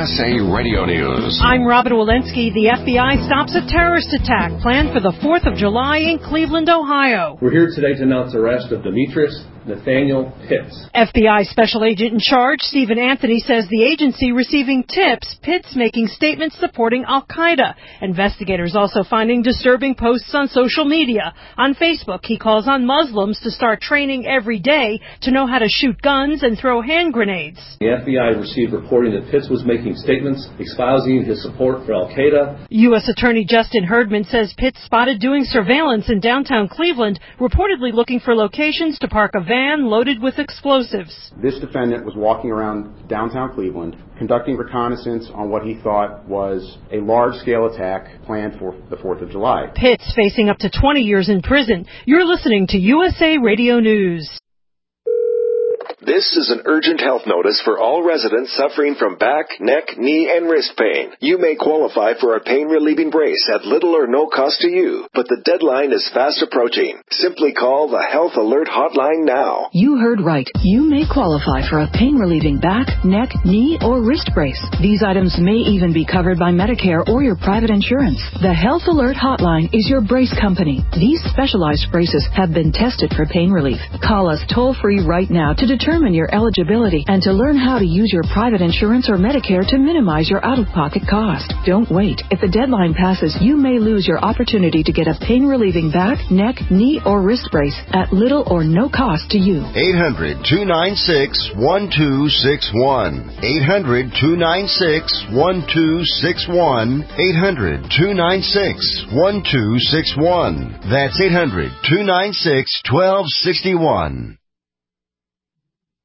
USA Radio News. I'm Robin Walensky. The FBI stops a terrorist attack planned for the 4th of July in Cleveland, Ohio. We're here today to announce the arrest of Demetrius Nathaniel Pitts. FBI Special Agent in charge, Stephen Anthony, says the agency receiving tips, Pitts making statements supporting al-Qaeda. Investigators also finding disturbing posts on social media. On Facebook, he calls on Muslims to start training every day to know how to shoot guns and throw hand grenades. The FBI received reporting that Pitts was making statements espousing his support for al-Qaeda. U.S. Attorney Justin Herdman says Pitts spotted doing surveillance in downtown Cleveland, reportedly looking for locations to park a van loaded with explosives. This defendant was walking around downtown Cleveland, conducting reconnaissance on what he thought was a large-scale attack planned for the 4th of July. Pitts facing up to 20 years in prison. You're listening to USA Radio News. This is an urgent health notice for all residents suffering from back, neck, knee, and wrist pain. You may qualify for a pain-relieving brace at little or no cost to you, but the deadline is fast approaching. Simply call the Health Alert Hotline now. You heard right. You may qualify for a pain-relieving back, neck, knee, or wrist brace. These items may even be covered by Medicare or your private insurance. The Health Alert Hotline is your brace company. These specialized braces have been tested for pain relief. Call us toll-free right now to determine your eligibility and to learn how to use your private insurance or Medicare to minimize your out-of-pocket cost. Don't wait. If the deadline passes, you may lose your opportunity to get a pain-relieving back, neck, knee, or wrist brace at little or no cost to you. 800-296-1261. 800-296-1261. 800-296-1261. That's 800-296-1261.